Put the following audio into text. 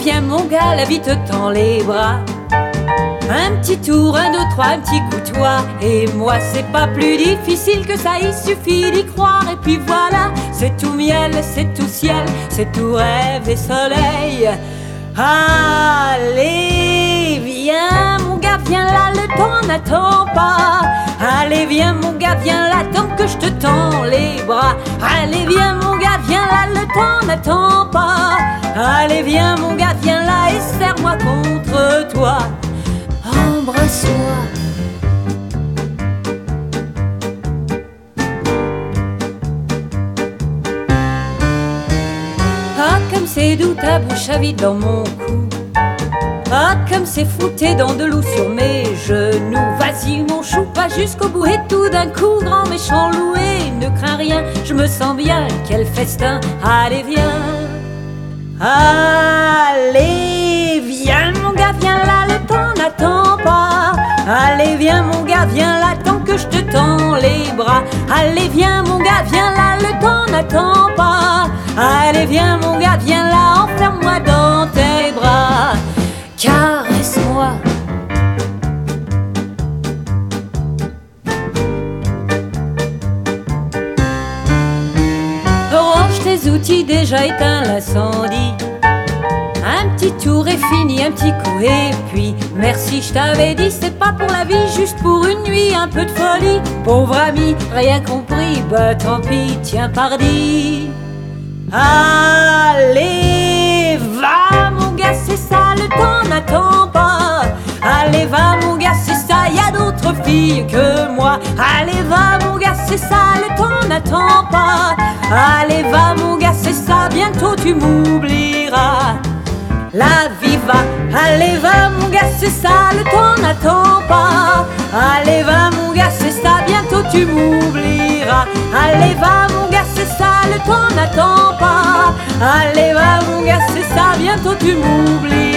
viens mon gars, la vie te tend les bras. Un petit tour, un, deux, trois, un petit coup toi et moi, c'est pas plus difficile que ça, il suffit d'y croire. Et puis voilà, c'est tout miel, c'est tout ciel, c'est tout rêve et soleil. Allez, viens mon gars, viens là, le temps n'attend pas. Allez, viens mon gars, viens là, tant que je te tends les bras. Allez, viens mon gars, viens là, le temps n'attend pas. Allez, viens mon gars, viens là et serre-moi contre toi. Embrasse-moi. Ah, comme c'est doux ta bouche à vide dans mon cou. Ah, comme c'est fou tes dents de loup sur mes genoux. Vas-y mon chou, pas jusqu'au bout. Et tout d'un coup, grand méchant loup, et ne crains rien, je me sens bien, quel festin. Allez viens, allez viens mon gars, viens là, le temps n'attend pas. Allez viens mon gars, viens là, tant que je te tends les bras. Allez viens mon gars, viens là, le temps n'attend pas. Allez viens mon gars, viens là, enferme-moi dans tes bras. Caresse-moi. Range tes outils, déjà éteins l'incendie. Un petit tour est fini, un petit coup et puis merci, je t'avais dit, c'est pas pour la vie, juste pour une nuit, un peu de folie. Pauvre ami, rien compris, bah tant pis, tiens pardi. Allez, va mon gars, c'est ça, le temps n'attend pas. Allez, va mon gars, c'est ça, y a d'autres filles que moi. Allez, va mon gars, c'est ça, le temps n'attend pas. Allez, va mon gars, c'est ça, bientôt tu m'oublieras. La vie va, allez, va mon gars, c'est ça, le temps n'attend pas. Allez, va mon gars, c'est ça, bientôt tu m'oublieras. Allez, va mon gars, c'est ça, le temps n'attend pas. Allez, va mon gars, c'est ça, bientôt tu m'oublieras.